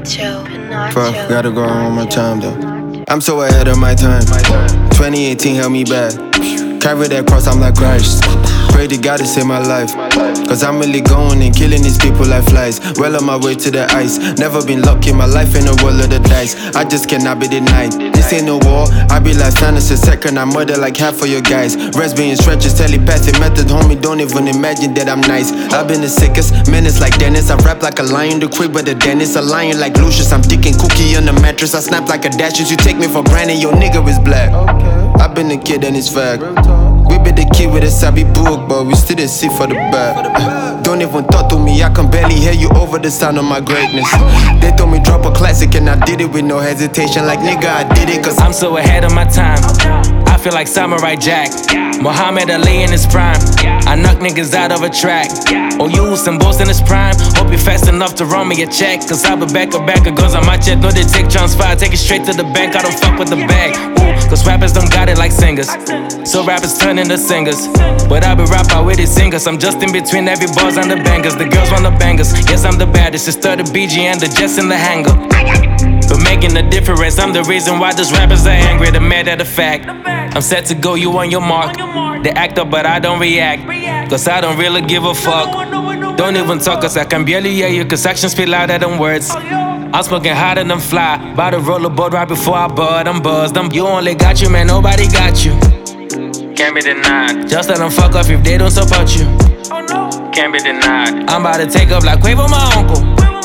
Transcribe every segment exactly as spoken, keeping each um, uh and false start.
Nacho, Nacho. Fuck, gotta go on my time though. I'm so ahead of my time. twenty eighteen held me back. Carry that cross, I'm like Christ. Pray to God to save my life. Cause I'm really going and killing these people like flies. Well on my way to the ice. Never been lucky in my life in the world of the dice. I just cannot be denied. This ain't no war. I be like Thanos a second. I murder like half of your guys. Rest being stretches, telepathic method. Homie, don't even imagine that I'm nice. I've been the sickest, menace like Dennis. I rap like a lion, the quick but the dentist. A lion like Lucius. I'm thinking cookie on the mattress. I snap like a dashes. You take me for granted, your nigga is black. I've been the kid and it's fact. We be the kid with a savvy book, but we still the see for the back. Don't even talk to me, I can barely hear you over the sound of my greatness. They told me drop a classic and I did it with no hesitation. Like nigga, I did it cause I'm so ahead of my time. I feel like Samurai Jack, Muhammad Ali in his prime. I knock niggas out of a track. Oh, you Usain Bolt in his prime. Hope you're fast enough to run me a check. Cause I be back a back of guns on my chest. No, they take transfer, take it straight to the bank. I don't fuck with the bag. Ooh, cause rappers don't got it like singers. So rappers turn into singers. But I be rapping with these singers. I'm just in between every bars and the bangers. The girls want the bangers. Yes, I'm the baddest. It's thirty B G and the jets in the hangar. But making a difference, I'm the reason why those rappers are angry. They're mad at the fact I'm set to go, you on your mark. They act up, but I don't react. Cause I don't really give a fuck. Don't even talk, cause I can barely hear you. Cause actions speak louder than words. I'm smoking hotter than fly. By the rollerboard right before I bud, I'm buzzed. I'm, you only got you, man, nobody got you. Can't be denied. Just let them fuck up if they don't support you. Can't be denied. I'm about to take up like Quavo, my uncle.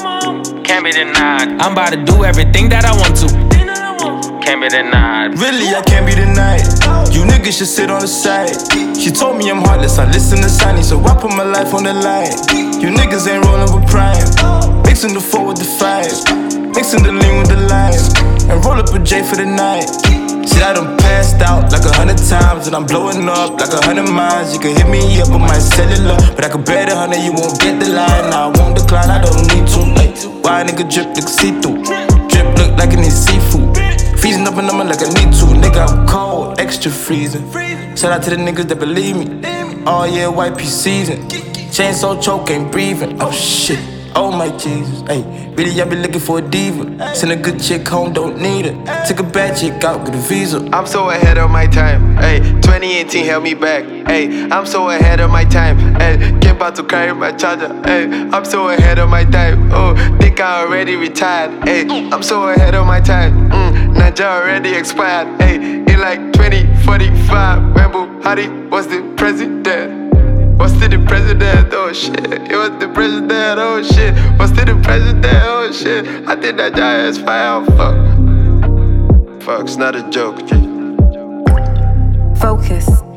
Can't be denied. I'm about to do everything that I want to. Can't be denied. Really, I can't be denied. You niggas should sit on the side. She told me I'm heartless, I listen to Sonny, so I put my life on the line. You niggas ain't rolling with prime. Mixing the four with the five. Mixing the lean with the lime. And roll up a J for the night. Shit, I done passed out like a hundred times. And I'm blowing up like a hundred miles. You can hit me up on my cellular, but I can bet a hundred you won't get the line. Nah, I won't decline, I don't need to. Like, why a nigga drip look see-through? Drip look like it needs seafood. Freezing up and I'm like I need to. Nigga, I'm cold, extra freezing. Shout out to the niggas that believe me. Oh yeah, white P season. Chain so choke, ain't breathing. Oh shit, oh my Jesus. Hey, really I be looking for a diva. Send a good chick home, don't need her. Take a bad chick out, get a visa. I'm so ahead of my time. Hey, twenty eighteen held me back. Hey, I'm so ahead of my time. Hey, came about to carry my charger. Hey, I'm so ahead of my time. Oh, think I already retired. Hey, I'm so ahead of my time. Mm, Naija already expired. Hey, in like twenty forty-five, when Buhari was the president. Was still the president, oh shit. It was the president, oh shit. Was still the president, oh shit. I think that guy is fire, fuck. Fuck, it's not a joke, G. Focus.